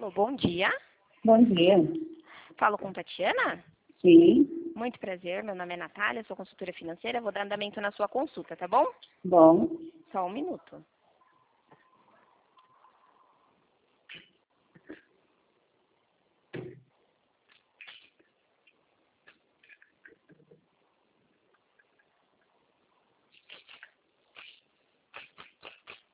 Alô, bom dia. Bom dia. Falo com Tatiana? Sim, Muito prazer, meu nome é Natália, sou consultora financeira, vou dar andamento na sua consulta, tá bom? bom. Só um minuto.